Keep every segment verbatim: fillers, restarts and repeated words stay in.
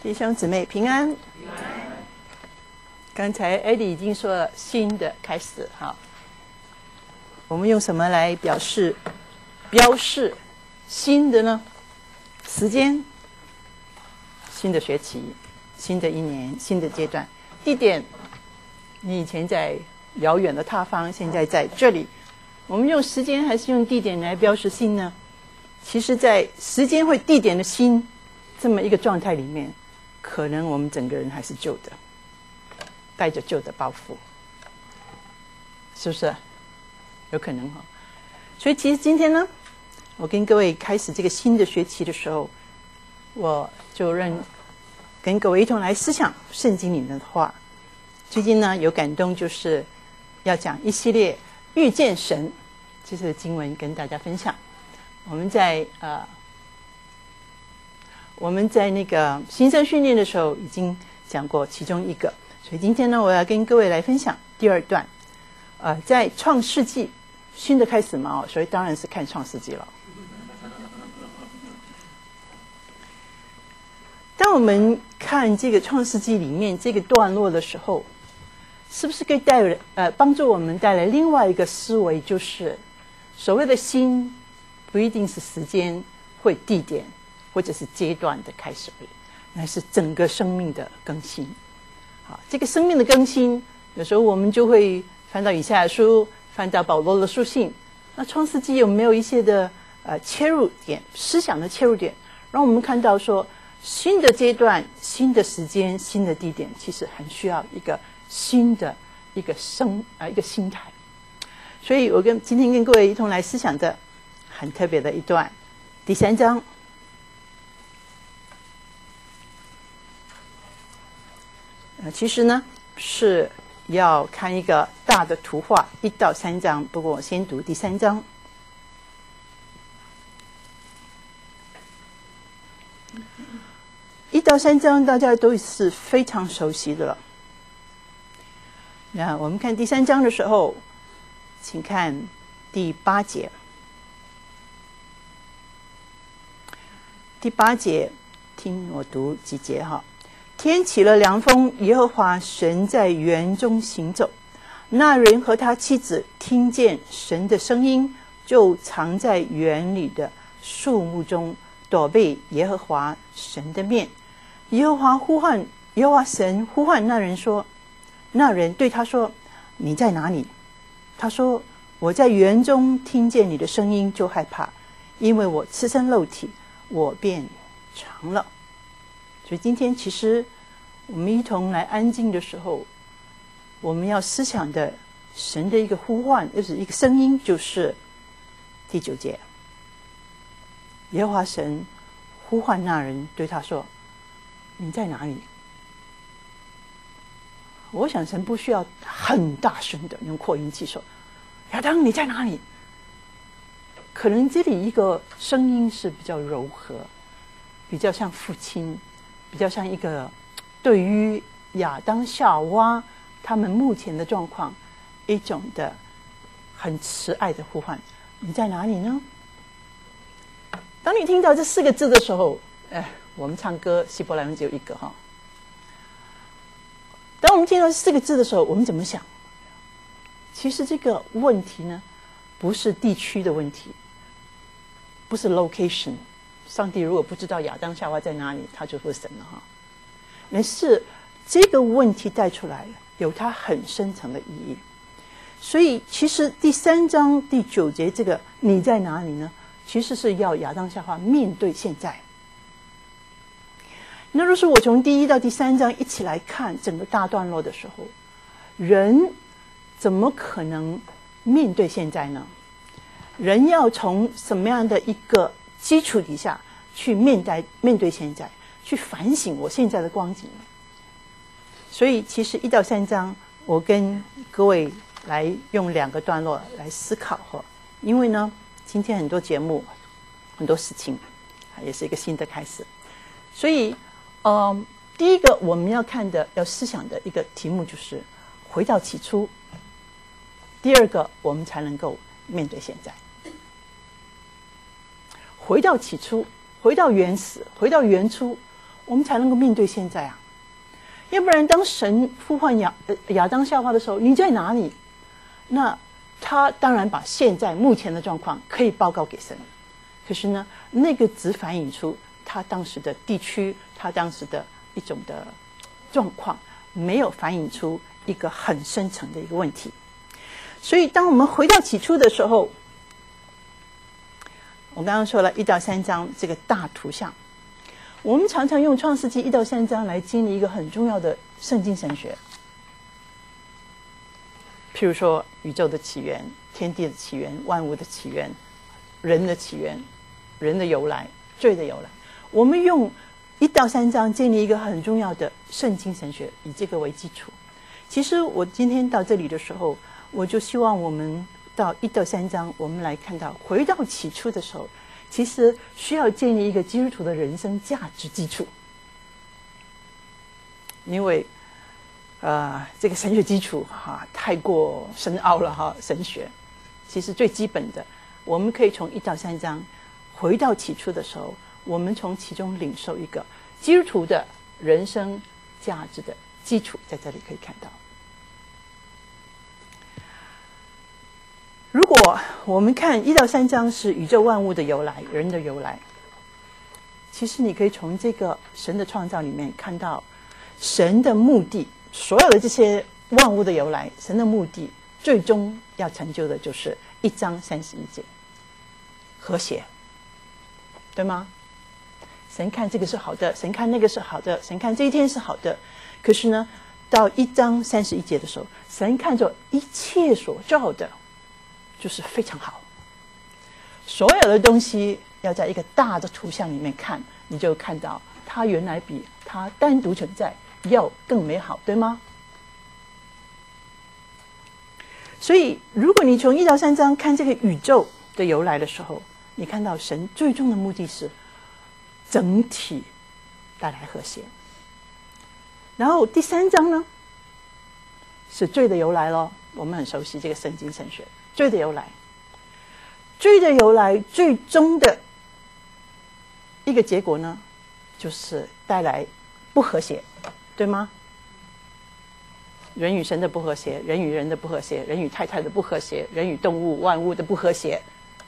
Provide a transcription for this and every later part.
弟兄姊妹平安。刚才艾迪已经说了新的开始，哈，我们用什么来表示、标示新的呢？时间、新的学期、新的一年、新的阶段。地点，你以前在遥远的他方，现在在这里。我们用时间还是用地点来标示新呢？其实在时间或地点的新这么一个状态里面，可能我们整个人还是旧的，带着旧的包袱，是不是？有可能哈。所以其实今天呢，我跟各位开始这个新的学期的时候，我就认跟各位一同来思想圣经里面的话。最近呢有感动，就是要讲一系列遇见神这次的经文跟大家分享。我们在呃我们在那个新生训练的时候已经讲过其中一个，所以今天呢我要跟各位来分享第二段。呃在创世纪，新的开始嘛，所以当然是看创世纪了。当我们看这个创世纪里面这个段落的时候，是不是可以带来呃帮助我们带来另外一个思维，就是所谓的新不一定是时间或地点或者是阶段的开始而已，那是整个生命的更新。好，这个生命的更新，有时候我们就会翻到以赛亚书，翻到保罗的书信。那创世纪有没有一些的呃切入点，思想的切入点，让我们看到说新的阶段、新的时间、新的地点，其实很需要一个新的一个生啊、呃、一个心态。所以我跟今天跟各位一同来思想的很特别的一段，第三章。呃，其实呢是要看一个大的图画，一到三章。不过我先读第三章。一到三章大家都是非常熟悉的了。那我们看第三章的时候，请看第八节。第八节，听我读几节哈。天起了凉风，耶和华神在园中行走，那人和他妻子听见神的声音，就藏在园里的树木中，躲避耶和华神的面。耶和华呼唤耶和华神呼唤那人说，那人对他说，你在哪里？他说，我在园中听见你的声音就害怕，因为我赤身露体，我便尝了。所以今天其实我们一同来安静的时候，我们要思想的神的一个呼唤，就是一个声音，就是第九节，耶和华神呼唤那人对他说，你在哪里？我想神不需要很大声的用扩音器说，亚当你在哪里？可能这里一个声音是比较柔和，比较像父亲，比较像一个对于亚当夏娃他们目前的状况一种的很慈爱的呼唤，你在哪里呢？当你听到这四个字的时候，哎，我们唱歌希伯来文只有一个哈。当我们听到这四个字的时候，我们怎么想？其实这个问题呢，不是地区的问题，不是 location。上帝如果不知道亚当夏娃在哪里，他就不神了哈。而是这个问题带出来有它很深层的意义。所以其实第三章第九节这个你在哪里呢，其实是要亚当夏娃面对现在。那若是我从第一到第三章一起来看整个大段落的时候，人怎么可能面对现在呢？人要从什么样的一个基础底下去面对面对现在，去反省我现在的光景。所以其实一到三章我跟各位来用两个段落来思考哈，因为呢今天很多节目很多事情也是一个新的开始。所以呃，第一个我们要看的要思想的一个题目就是回到起初，第二个我们才能够面对现在。回到起初，回到原始，回到原初， 我们才能够面对现在啊。要不然，当神呼唤亚亚当夏娃的时候，你在哪里？那他当然把现在目前的状况可以报告给神，可是呢，那个只反映出他当时的地区，他当时的一种的状况，没有反映出一个很深层的一个问题。所以，当我们回到起初的时候，我刚刚说了一到三章这个大图像。我们常常用创世纪一到三章来经历一个很重要的圣经神学，譬如说宇宙的起源、天地的起源、万物的起源、人的起源、人的由来、罪的由来。我们用一到三章建立一个很重要的圣经神学，以这个为基础。其实我今天到这里的时候，我就希望我们到一到三章，我们来看到回到起初的时候，其实需要建立一个基督徒的人生价值基础，因为，呃，这个神学基础哈、啊、太过深奥了哈。神学其实最基本的，我们可以从一到三章回到起初的时候，我们从其中领受一个基督徒的人生价值的基础，在这里可以看到。如果我们看一到三章是宇宙万物的由来，人的由来，其实你可以从这个神的创造里面看到神的目的，所有的这些万物的由来，神的目的最终要成就的就是一章三十一节，和谐，对吗？神看这个是好的，神看那个是好的，神看这一天是好的，可是呢，到一章三十一节的时候，神看着一切所造的就是非常好，所有的东西要在一个大的图像里面看，你就看到它原来比它单独存在要更美好，对吗？所以如果你从一到三章看这个宇宙的由来的时候，你看到神最终的目的是整体带来和谐。然后第三章呢，是罪的由来咯，我们很熟悉这个圣经神学。罪的由来，罪的由来最终的一个结果呢，就是带来不和谐，对吗？人与神的不和谐，人与人的不和谐，人与太太的不和谐，人与动物万物的不和谐。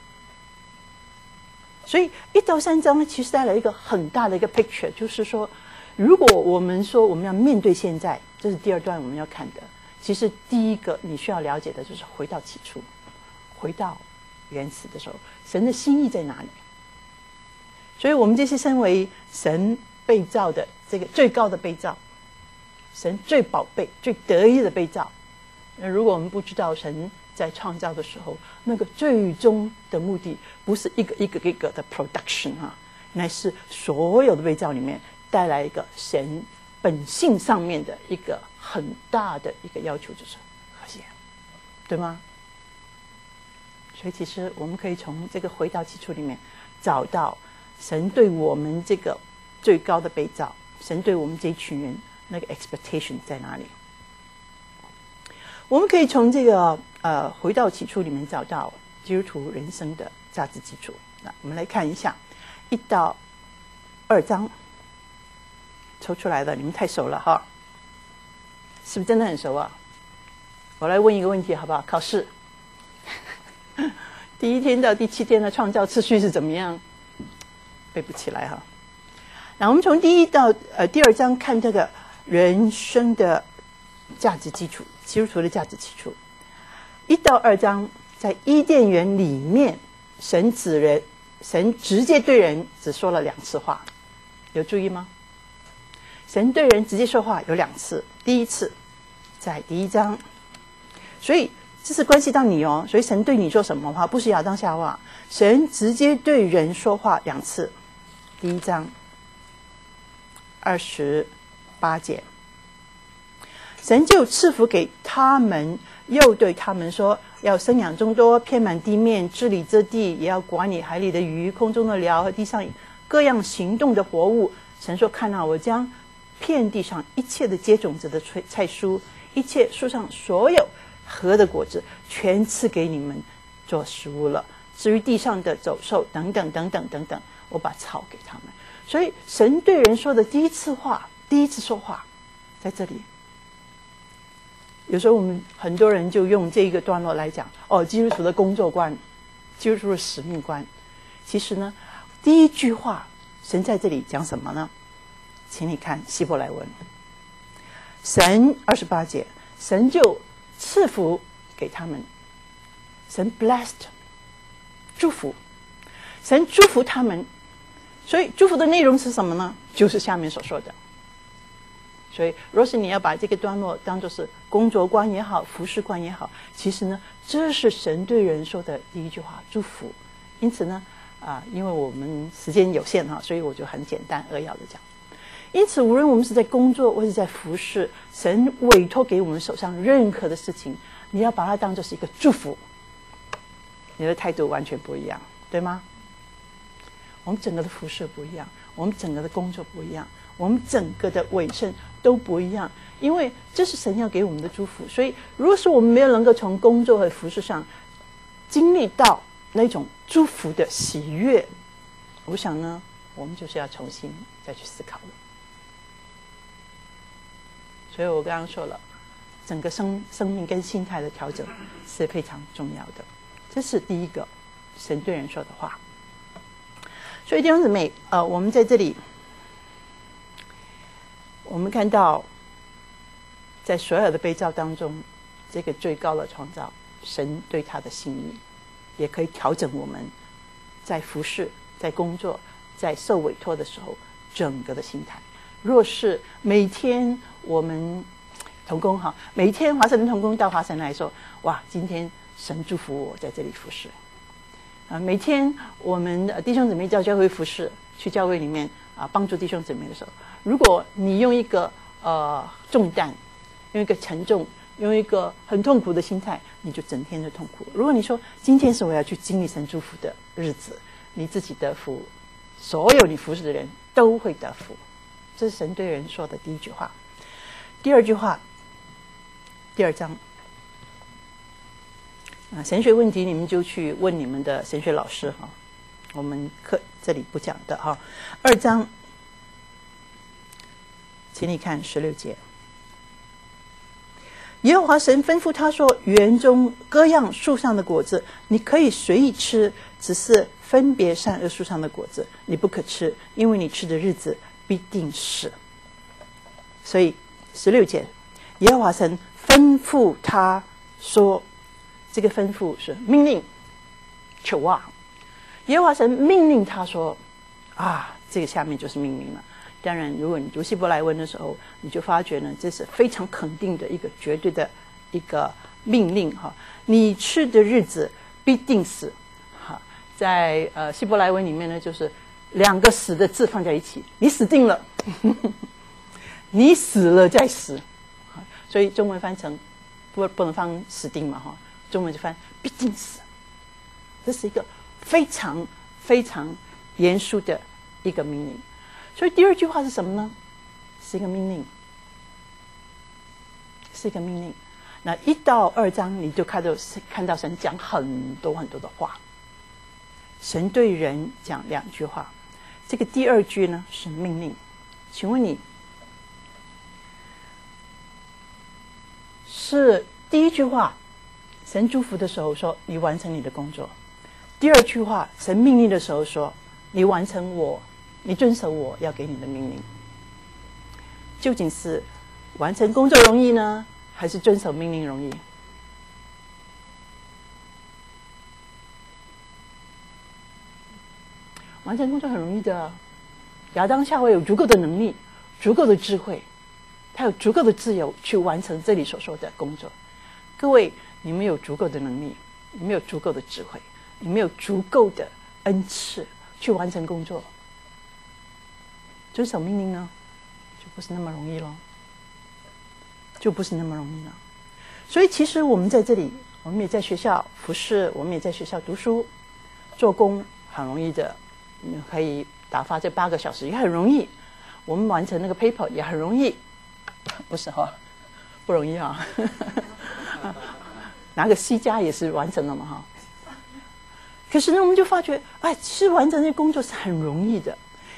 所以一到三章呢，其实带来一个很大的一个 picture， 就是说，如果我们说我们要面对现在，这是第二段我们要看的。其实第一个你需要了解的就是回到起初，回到原始的时候，神的心意在哪里？所以我们这些身为神被造的这个最高的被造，神最宝贝最得意的被造，那如果我们不知道神在创造的时候那个最终的目的不是一个一个一个的 production 啊，乃是所有的被造里面带来一个神本性上面的一个很大的一个要求，就是和谐，对吗？所以其实我们可以从这个回到起初里面找到神对我们这个最高的被造，神对我们这一群人那个 expectation 在哪里。我们可以从这个呃回到起初里面找到基督徒人生的价值基础。那我们来看一下一到二章抽出来的，你们太熟了哈，是不是真的很熟啊？我来问一个问题好不好？考试第一天到第七天的创造次序是怎么样？背不起来哈。那我们从第一到呃第二章看这个人生的价值基础，基督徒的价值基础。一到二章在伊甸园里面，神指人，神直接对人只说了两次话，有注意吗？神对人直接说话有两次，第一次在第一章，所以这是关系到你哦。所以神对你说什么话，不是亚当夏娃，神直接对人说话两次。第一章二十八节，神就赐福给他们，又对他们说，要生养众多，遍满地面，治理这地，也要管理海里的鱼，空中的鸟和地上各样行动的活物。神说，看啊，我将遍地上一切的结种子的菜蔬，一切树上所有核的果子，全赐给你们做食物了。至于地上的走兽等等等等等等，我把草给他们。 所以神对人说的第一次话，第一次说话在这里。有时候我们很多人就用这个段落来讲，哦，基督徒的工作观，基督徒的使命观。其实呢，第一句话神在这里讲什么呢？请你看希伯来文，神二十八节，神就赐福给他们，神 blessed 祝福，神祝福他们。所以祝福的内容是什么呢？就是下面所说的。所以若是你要把这个段落当作是工作观也好，服事观也好，其实呢，这是神对人说的第一句话，祝福。因此呢啊，因为我们时间有限哈，所以我就很简单扼要的讲。因此无论我们是在工作或是在服事，神委托给我们手上任何的事情，你要把它当作是一个祝福，你的态度完全不一样，对吗？我们整个的服事不一样，我们整个的工作不一样，我们整个的委身都不一样，因为这是神要给我们的祝福。所以如果是我们没有能够从工作和服事上经历到那种祝福的喜悦，我想呢，我们就是要重新再去思考了。所以我刚刚说了，整个生生命跟心态的调整是非常重要的，这是第一个神对人说的话。所以弟兄姊妹，呃，我们在这里，我们看到，在所有的被造当中，这个最高的创造，神对他的心意，也可以调整我们在服事、在工作、在受委托的时候整个的心态。若是每天我们同工哈，每天华神同工到华神来说，哇，今天神祝福我在这里服事。啊，每天我们弟兄姊妹到教会服事，去教会里面啊帮助弟兄姊妹的时候，如果你用一个呃重担，用一个沉重，用一个很痛苦的心态，你就整天的痛苦。如果你说今天是我要去经历神祝福的日子，你自己得福，所有你服侍的人都会得福。这是神对人说的第一句话。第二句话，第二章。啊，神学问题你们就去问你们的神学老师哈，我们课这里不讲的哈。二章，请你看十六节。耶和华神吩咐他说：“园中各样树上的果子，你可以随意吃，只是分别善恶树上的果子，你不可吃，因为你吃的日子必定死。”所以十六节，耶和华神吩咐他说。这个吩咐是命令，求啊！耶和华神命令他说：“啊，这个下面就是命令了。”当然，如果你读希伯来文的时候，你就发觉呢，这是非常肯定的一个绝对的一个命令哈。你吃的日子必定死，哈，在呃希伯来文里面呢，就是两个死的字放在一起，你死定了，你死了再死，所以中文翻成不不能放死定嘛哈。中文就翻必定死，这是一个非常非常严肃的一个命令。所以第二句话是什么呢？是一个命令，是一个命令。那一到二章你就看到看到神讲很多很多的话，神对人讲两句话，这个第二句呢是命令。请问你是第一句话神祝福的时候说你完成你的工作，第二句话神命令的时候说你完成我你遵守我要给你的命令，究竟是完成工作容易呢，还是遵守命令容易？完成工作很容易的，亚当夏娃有足够的能力，足够的智慧，他有足够的自由去完成这里所说的工作。各位，你们有足够的能力，你们有足够的智慧，你们有足够的恩赐去完成工作，遵守命令呢，就不是那么容易咯，就不是那么容易了。所以其实我们在这里，我们也在学校服侍，我们也在学校读书做工，很容易的，你可以打发这八个小时也很容易，我们完成那个 paper 也很容易，不是哈，不容易啊。拿个 C 加也是完成了嘛哈。可是呢，我们就发觉，哎，其实完成这工作是很容易的，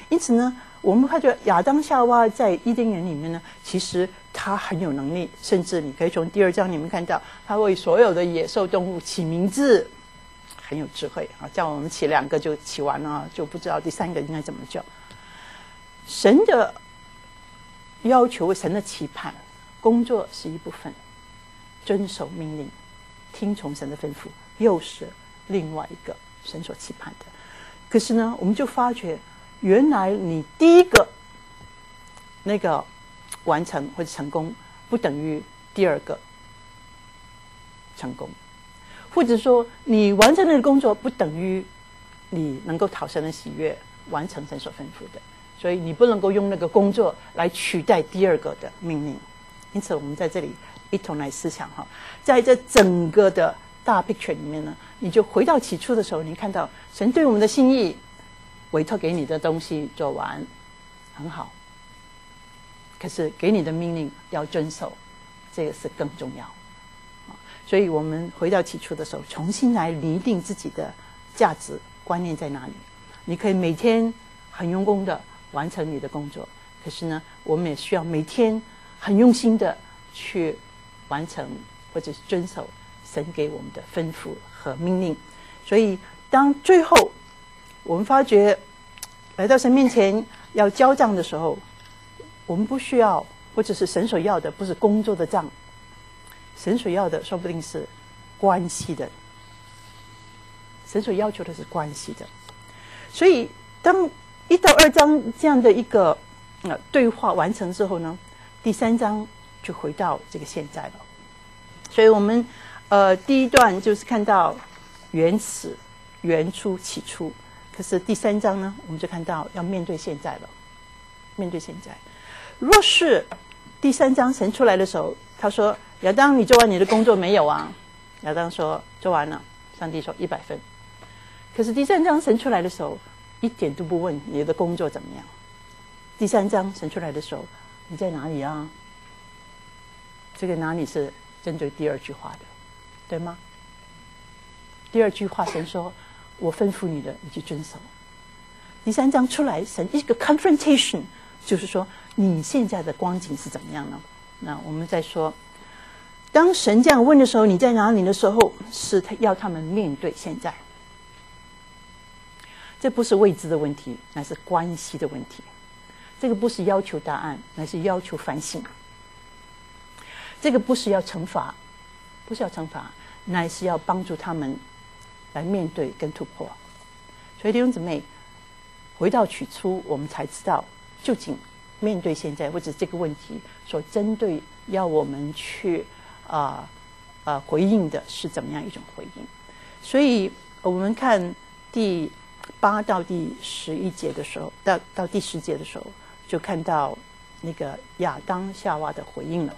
因此呢，我们发觉亚当夏娃在伊甸园里面呢，其实他很有能力，甚至你可以从第二章里面看到，他为所有的野兽动物起名字，很有智慧啊！叫我们起两个就起完了，就不知道第三个应该怎么叫。神的要求，神的期盼，工作是一部分，遵守命令，听从神的吩咐，又是另外一个神所期盼的。可是呢，我们就发觉，原来你第一个那个完成或者成功，不等于第二个成功，或者说你完成的工作不等于你能够讨神的喜悦，完成神所吩咐的。所以你不能够用那个工作来取代第二个的命令。因此我们在这里一同来思想哈，在这整个的大 picture 里面呢，你就回到起初的时候，你看到神对我们的心意，委托给你的东西做完很好，可是给你的命令要遵守，这个是更重要。所以我们回到起初的时候，重新来拟定自己的价值观念在哪里。你可以每天很用功的完成你的工作，可是呢，我们也需要每天很用心的去完成或者是遵守神给我们的吩咐和命令。所以当最后我们发觉来到神面前要交账的时候，我们不需要，或者是神所要的不是工作的账，神所要的说不定是关系的，神所要求的是关系的。所以当一到二章这样的一个呃对话完成之后呢，第三章就回到这个现在了。所以我们呃第一段就是看到原始、原初、起初，可是第三章呢，我们就看到要面对现在了，面对现在。若是第三章神出来的时候，他说亚当，你做完你的工作没有啊？亚当说做完了。上帝说一百分。可是第三章神出来的时候，一点都不问你的工作怎么样。第三章神出来的时候，你在哪里啊？这个哪里是针对第二句话的，对吗？第二句话神说我吩咐你的你去遵守。第三章出来神一个 confrontation， 就是说你现在的光景是怎么样呢？那我们再说，当神这样问的时候，你在哪里的时候，是要他们面对现在。这不是未知的问题，乃是关系的问题。这个不是要求答案，乃是要求反省。这个不是要惩罚，不是要惩罚，乃是要帮助他们来面对跟突破。所以弟兄姊妹，回到起初，我们才知道究竟面对现在或者这个问题所针对要我们去啊呃呃回应的是怎么样一种回应。所以我们看第八到第十一节的时候，到到第十节的时候，就看到那个亚当夏娃的回应了。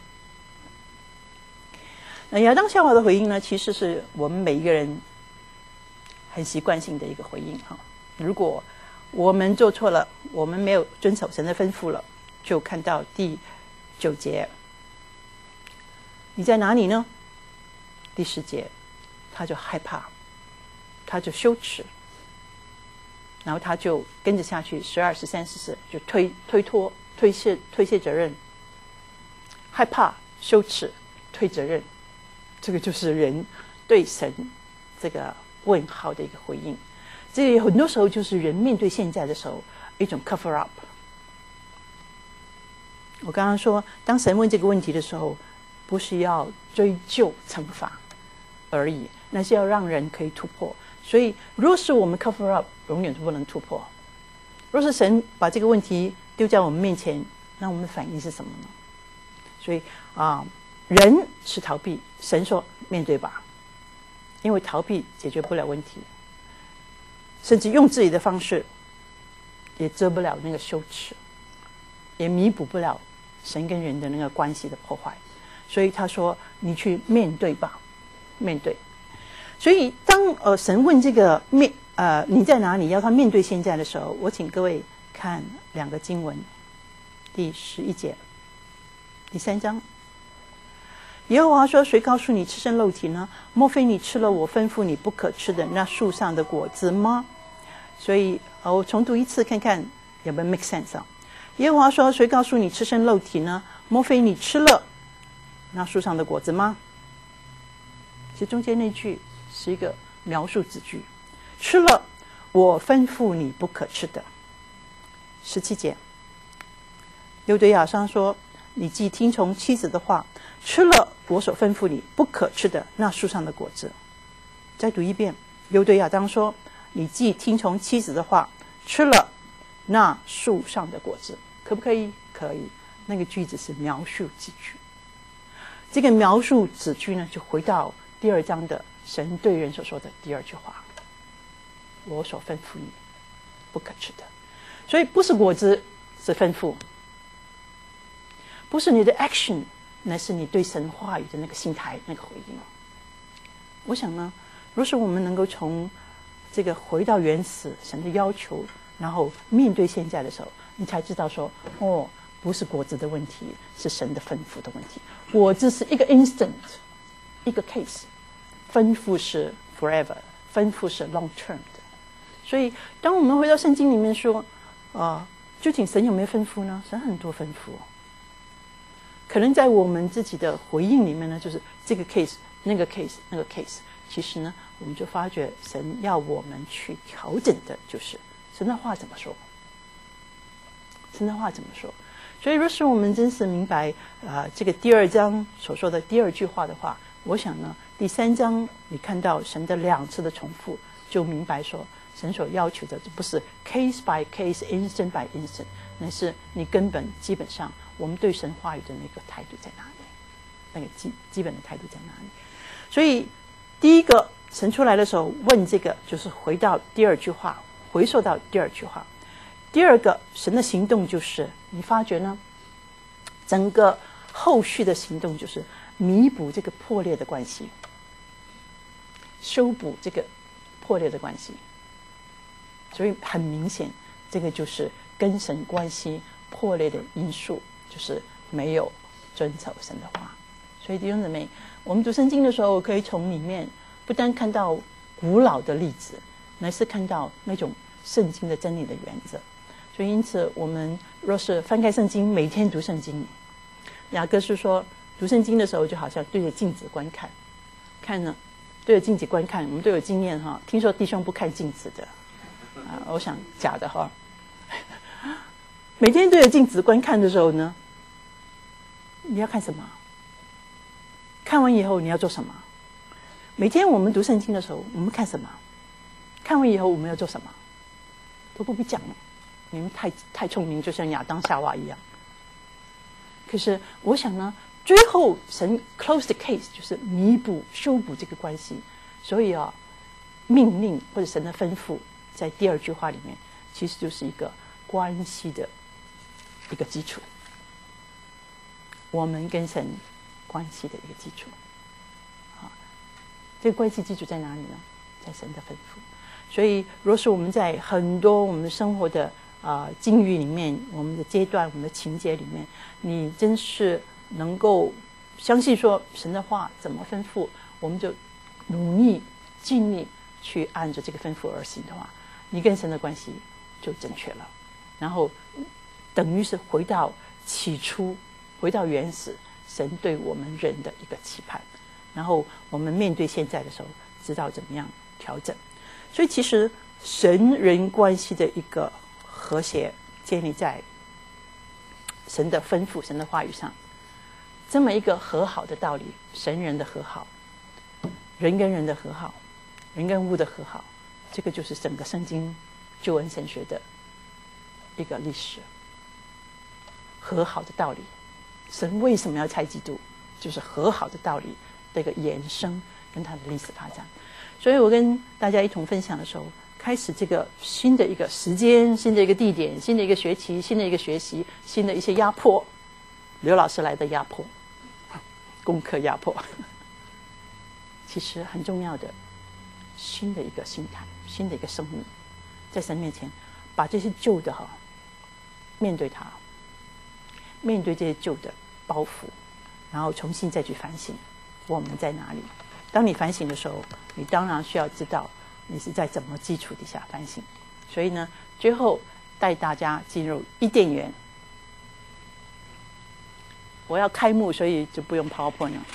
那亚当夏娃的回应呢，其实是我们每一个人很习惯性的一个回应哈。如果我们做错了，我们没有遵守神的吩咐了，就看到第九节，你在哪里呢？第十节，他就害怕，他就羞耻，然后他就跟着下去，十二、十三、十四就推推脱、推卸、推卸责任，害怕、羞耻、推责任，这个就是人对神这个问号的一个回应。这很多时候就是人面对现在的时候一种 cover up。我刚刚说，当神问这个问题的时候，不是要追究惩罚而已，那是要让人可以突破。所以若是我们 cover up， 永远都不能突破。若是神把这个问题丢在我们面前，那我们的反应是什么呢？所以啊，人是逃避，神说面对吧，因为逃避解决不了问题，甚至用自己的方式也遮不了那个羞耻，也弥补不了神跟人的那个关系的破坏。所以他说你去面对吧，面对。所以当呃神问这个面呃你在哪里，要他面对现在的时候，我请各位看两个经文，第十一节，第三章。耶和华说，谁告诉你吃生肉体呢？莫非你吃了我吩咐你不可吃的那树上的果子吗？所以呃我重读一次看看也不 make sense 啊。耶和华说：“谁告诉你吃生肉体呢？莫非你吃了那树上的果子吗？”其实中间那句是一个描述子句，吃了我吩咐你不可吃的。十七节，又对亚当说：“你既听从妻子的话，吃了我所吩咐你不可吃的那树上的果子。”再读一遍，又对亚当说：“你既听从妻子的话，吃了那树上的果子。”可不可以？可以。那个句子是描述子句。这个描述子句呢，就回到第二章的神对人所说的第二句话：“我所吩咐你不可吃的。”所以不是果子是吩咐，不是你的 action， 那是你对神话语的那个心态、那个回应。我想呢，若是我们能够从这个回到原始神的要求，然后面对现在的时候，你才知道说，哦，不是果子的问题，是神的吩咐的问题。果子是一个 instant， 一个 case， 吩咐是 forever， 吩咐是 long term 的。所以当我们回到圣经里面说，啊，究竟神有没有吩咐呢？神很多吩咐，可能在我们自己的回应里面呢，就是这个 case 那个 case 那个 case， 其实呢，我们就发觉神要我们去调整的就是神的话怎么说，神的话怎么说。所以若是我们真是明白啊、呃、这个第二章所说的第二句话的话，我想呢，第三章你看到神的两次的重复，就明白说神所要求的这不是 case by case instant by instant， 那是你根本基本上我们对神话语的那个态度在哪里，那个基基本的态度在哪里。所以第一个神出来的时候问这个，就是回到第二句话，回溯到第二句话。第二个神的行动就是你发觉呢，整个后续的行动就是弥补这个破裂的关系，修补这个破裂的关系。所以很明显，这个就是跟神关系破裂的因素，就是没有遵守神的话。所以弟兄姊妹，我们读圣经的时候，可以从里面不单看到古老的例子，乃是看到那种圣经的真理的原则。所以因此，我们若是翻开圣经，每天读圣经，雅各是说，读圣经的时候就好像对着镜子观看，看呢，对着镜子观看，我们都有经验哈。听说弟兄不看镜子的。啊，我想假的哈。每天对着镜子观看的时候呢，你要看什么？看完以后你要做什么？每天我们读圣经的时候，我们看什么？看完以后我们要做什么？都不必讲了，你们太太聪明，就像亚当夏娃一样。可是我想呢，最后神 close the case， 就是弥补、修补这个关系。所以啊，命令或者神的吩咐，在第二句话里面，其实就是一个关系的一个基础，我们跟神关系的一个基础。啊，这个关系基础在哪里呢？在神的吩咐。所以，若是我们在很多我们生活的啊、呃、境遇里面，我们的阶段、我们的情节里面，你真是能够相信说神的话怎么吩咐，我们就努力尽力去按着这个吩咐而行的话，你跟神的关系就正确了。然后等于是回到起初，回到原始神对我们人的一个期盼，然后我们面对现在的时候知道怎么样调整。所以其实神人关系的一个和谐建立在神的吩咐、神的话语上，这么一个和好的道理，神人的和好，人跟人的和好，人跟物的和好，这个就是整个圣经救恩神学的一个历史。和好的道理，神为什么要拆基督，就是和好的道理的一个延伸跟它的历史发展。所以我跟大家一同分享的时候，开始这个新的一个时间、新的一个地点、新的一个学期、新的一个学习、新的一些压迫，刘老师来的压迫，功课压迫，其实很重要的新的一个心态、新的一个生命，在神面前把这些旧的哈面对它，面对这些旧的包袱，然后重新再去反省我们在哪里。当你反省的时候，你当然需要知道你是在怎么基础底下反省。所以呢，最后带大家进入伊甸园。我要开幕，所以就不用 PowerPoint 了。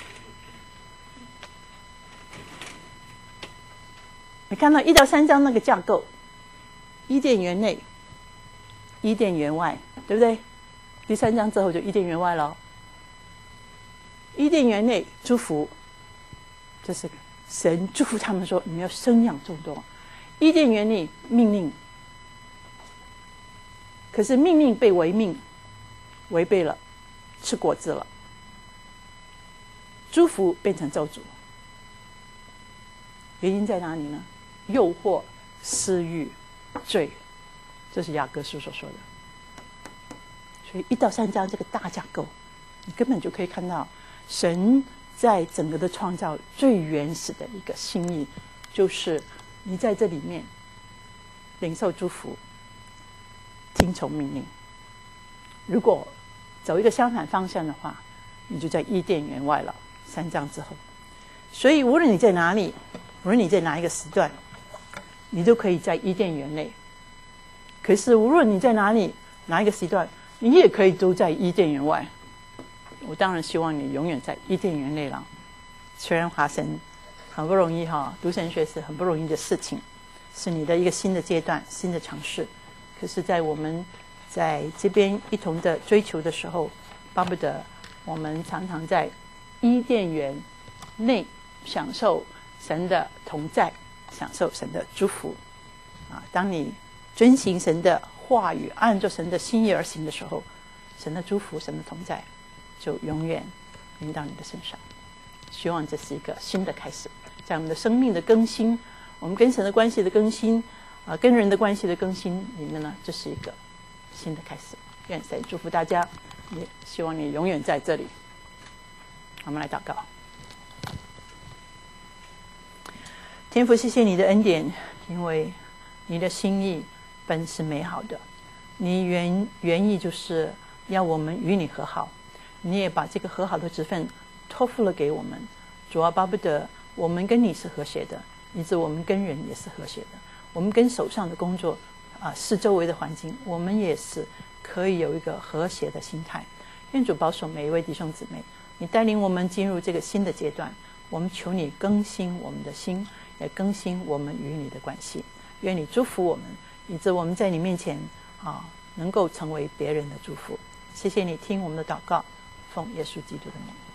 你看到一到三章那个架构，伊甸园内、伊甸园外，对不对？第三章之后就伊甸园外了。伊甸园内祝福，这是神祝福他们说：“你们要生养众多。”伊甸园内命令，可是命令被违命，违背了，吃果子了。祝福变成咒诅，原因在哪里呢？诱惑、私欲、罪，这是雅各书所说的。所以一到三章这个大架构，你根本就可以看到神在整个的创造最原始的一个心意，就是你在这里面领受祝福，听从命令。如果走一个相反方向的话，你就在伊甸园外了。三章之后，所以无论你在哪里，无论你在哪一个时段，你都可以在伊甸园内。可是无论你在哪里，哪一个时段，你也可以都在伊甸园外。我当然希望你永远在伊甸园内了。虽然华神很不容易哈，读神学是很不容易的事情，是你的一个新的阶段、新的尝试。可是在我们在这边一同的追求的时候，巴不得我们常常在伊甸园内享受神的同在，享受神的祝福啊！当你遵行神的话语，按照神的心意而行的时候，神的祝福、神的同在就永远临到你的身上。希望这是一个新的开始，在我们的生命的更新，我们跟神的关系的更新啊，跟人的关系的更新里面呢，这是一个新的开始。愿神祝福大家，也希望你永远在这里。我们来祷告。天父，谢谢你的恩典，因为你的心意本是美好的，你原原意就是要我们与你和好，你也把这个和好的职分托付了给我们。主啊，巴不得我们跟你是和谐的，以致我们跟人也是和谐的，我们跟手上的工作啊，是周围的环境，我们也是可以有一个和谐的心态。愿主保守每一位弟兄姊妹，你带领我们进入这个新的阶段，我们求你更新我们的心，也更新我们与你的关系。愿你祝福我们，以致我们在你面前啊，能够成为别人的祝福。谢谢你听我们的祷告，奉耶稣基督的名。